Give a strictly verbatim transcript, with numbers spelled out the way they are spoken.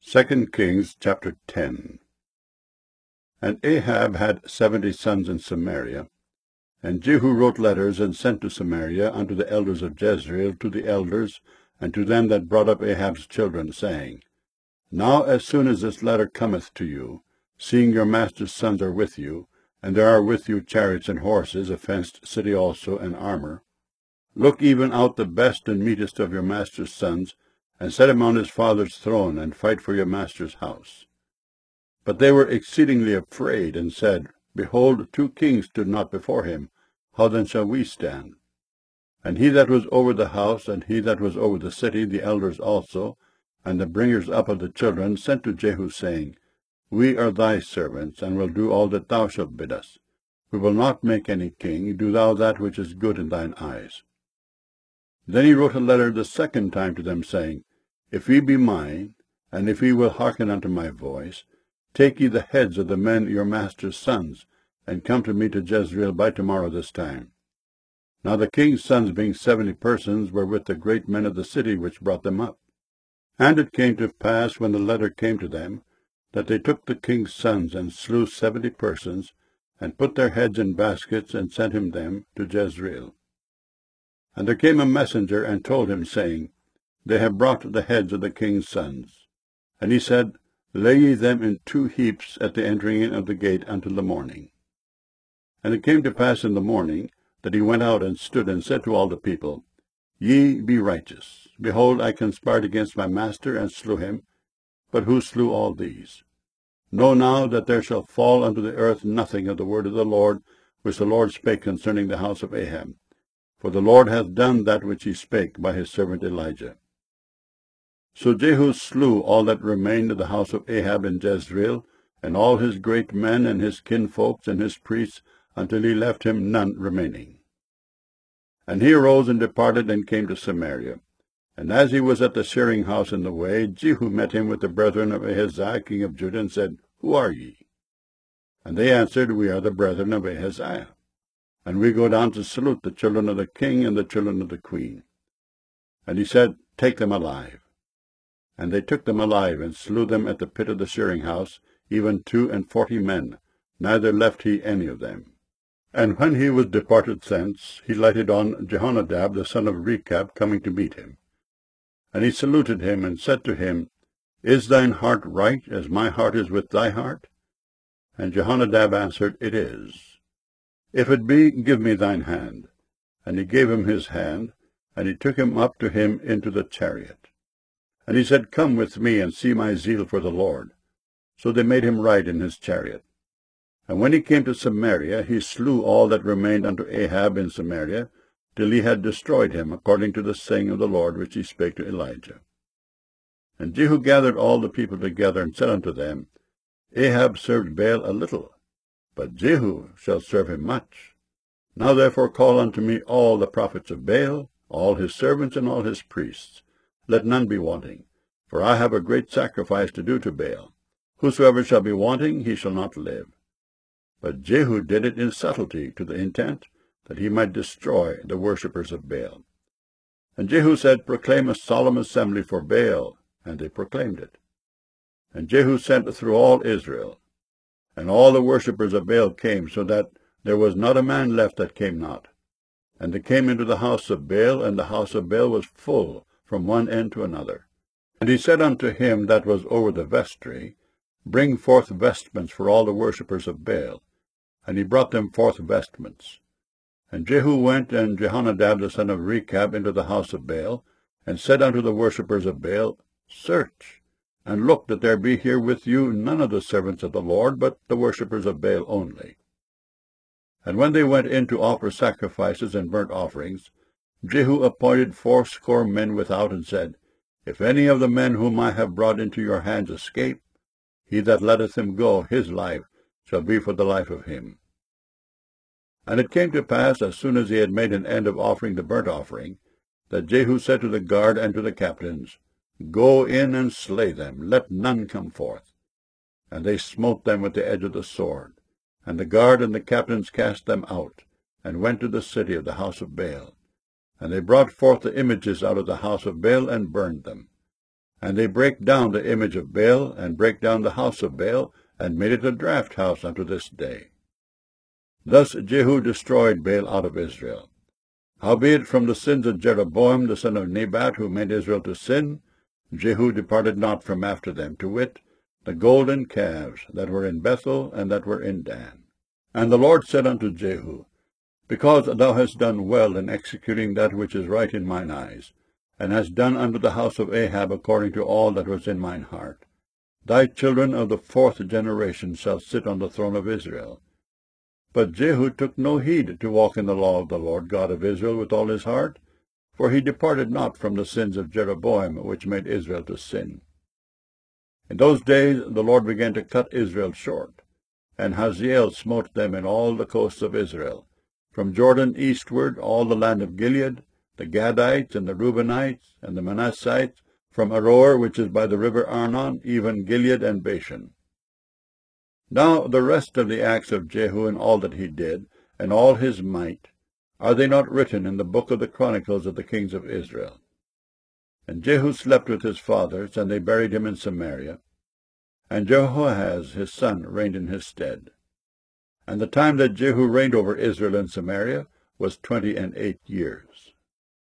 Second Kings chapter ten. And Ahab had seventy sons in Samaria, and Jehu wrote letters and sent to Samaria unto the elders of Jezreel, to the elders, and to them that brought up Ahab's children, saying, Now as soon as this letter cometh to you, seeing your master's sons are with you, and there are with you chariots and horses, a fenced city also, and armor, look even out the best and meetest of your master's sons, and set him on his father's throne, and fight for your master's house. But they were exceedingly afraid, and said, Behold, two kings stood not before him. How then shall we stand? And he that was over the house, and he that was over the city, the elders also, and the bringers up of the children, sent to Jehu, saying, We are thy servants, and will do all that thou shalt bid us. We will not make any king. Do thou that which is good in thine eyes. Then he wrote a letter the second time to them, saying, If ye be mine, and if ye will hearken unto my voice, take ye the heads of the men your master's sons, and come to me to Jezreel by tomorrow this time. Now the king's sons, being seventy persons, were with the great men of the city which brought them up. And it came to pass, when the letter came to them, that they took the king's sons, and slew seventy persons, and put their heads in baskets, and sent him them to Jezreel. And there came a messenger, and told him, saying, They have brought the heads of the king's sons. And he said, Lay ye them in two heaps at the entering in of the gate until the morning. And it came to pass in the morning, that he went out and stood, and said to all the people, Ye be righteous. Behold, I conspired against my master, and slew him. But who slew all these? Know now that there shall fall unto the earth nothing of the word of the Lord, which the Lord spake concerning the house of Ahab. For the Lord hath done that which he spake by his servant Elijah. So Jehu slew all that remained of the house of Ahab in Jezreel, and all his great men, and his kinfolks, and his priests, until he left him none remaining. And he arose and departed, and came to Samaria. And as he was at the shearing house in the way, Jehu met him with the brethren of Ahaziah king of Judah, and said, Who are ye? And they answered, We are the brethren of Ahaziah, and we go down to salute the children of the king and the children of the queen. And he said, Take them alive. And they took them alive, and slew them at the pit of the shearing house, even two and forty men, neither left he any of them. And when he was departed thence, he lighted on Jehonadab the son of Rechab, coming to meet him. And he saluted him, and said to him, Is thine heart right, as my heart is with thy heart? And Jehonadab answered, It is. If it be, give me thine hand. And he gave him his hand, and he took him up to him into the chariot. And he said, Come with me, and see my zeal for the Lord. So they made him ride in his chariot. And when he came to Samaria, he slew all that remained unto Ahab in Samaria, till he had destroyed him, according to the saying of the Lord which he spake to Elijah. And Jehu gathered all the people together, and said unto them, Ahab served Baal a little, but Jehu shall serve him much. Now therefore call unto me all the prophets of Baal, all his servants, and all his priests. Let none be wanting, for I have a great sacrifice to do to Baal. Whosoever shall be wanting, he shall not live. But Jehu did it in subtlety, to the intent that he might destroy the worshippers of Baal. And Jehu said, Proclaim a solemn assembly for Baal. And they proclaimed it. And Jehu sent through all Israel. And all the worshippers of Baal came, so that there was not a man left that came not. And they came into the house of Baal, and the house of Baal was full from one end to another. And he said unto him that was over the vestry, Bring forth vestments for all the worshippers of Baal. And he brought them forth vestments. And Jehu went, and Jehonadab the son of Rechab, into the house of Baal, and said unto the worshippers of Baal, Search, and look that there be here with you none of the servants of the Lord, but the worshippers of Baal only. And when they went in to offer sacrifices and burnt offerings, Jehu appointed fourscore men without, and said, If any of the men whom I have brought into your hands escape, he that letteth him go, his life shall be for the life of him. And it came to pass, as soon as he had made an end of offering the burnt offering, that Jehu said to the guard and to the captains, Go in and slay them, let none come forth. And they smote them with the edge of the sword. And the guard and the captains cast them out, and went to the city of the house of Baal. And they brought forth the images out of the house of Baal, and burned them. And they brake down the image of Baal, and brake down the house of Baal, and made it a draught house unto this day. Thus Jehu destroyed Baal out of Israel. Howbeit from the sins of Jeroboam the son of Nebat, who made Israel to sin, Jehu departed not from after them, to wit, the golden calves that were in Bethel, and that were in Dan. And the Lord said unto Jehu, Because thou hast done well in executing that which is right in mine eyes, and hast done unto the house of Ahab according to all that was in mine heart, thy children of the fourth generation shall sit on the throne of Israel. But Jehu took no heed to walk in the law of the Lord God of Israel with all his heart, for he departed not from the sins of Jeroboam, which made Israel to sin. In those days the Lord began to cut Israel short, and Hazael smote them in all the coasts of Israel, from Jordan eastward all the land of Gilead, the Gadites, and the Reubenites, and the Manassites, from Aroer, which is by the river Arnon, even Gilead and Bashan. Now the rest of the acts of Jehu and all that he did, and all his might, are they not written in the book of the chronicles of the kings of Israel? And Jehu slept with his fathers, and they buried him in Samaria. And Jehoahaz his son reigned in his stead. And the time that Jehu reigned over Israel in Samaria was twenty and eight years.